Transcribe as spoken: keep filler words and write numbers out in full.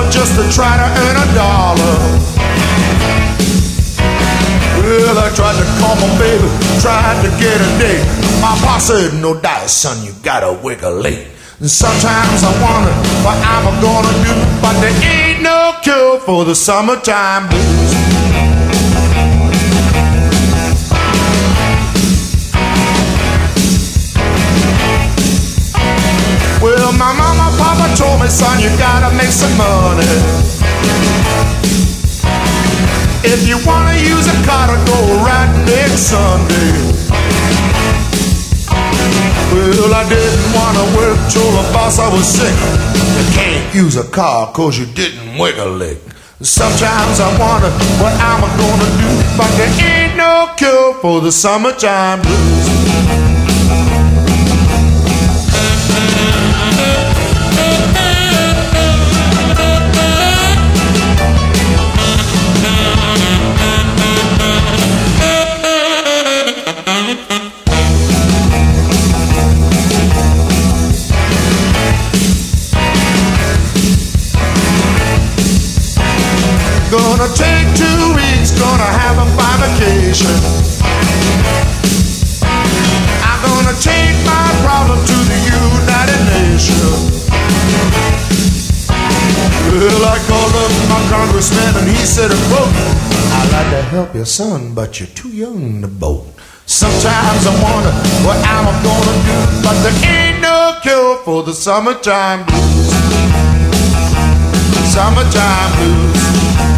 just to try to earn a dollar. Well, I tried to call my baby, tried to get a date. My boss said, no dice, son, you gotta wake her late. And sometimes I wonder what I'm gonna do, but there ain't no cure for the summertime blues. Well, my mama, papa told me, son, you gotta make some money. If you wanna use a car to go right next Sunday. Well, I didn't wanna work till the boss I was sick. You can't use a car cause you didn't wake a lick. Sometimes I wonder what I'm gonna do, but there ain't no cure for the summertime blues. Gonna take two weeks, gonna have a fine vacation. I'm gonna take my problem to the United Nations. Well, I called up my congressman and he said, quote, I'd like to help your son, but you're too young to vote. Sometimes I wonder what I'm gonna do, but there ain't no cure for the summertime blues. Summertime blues.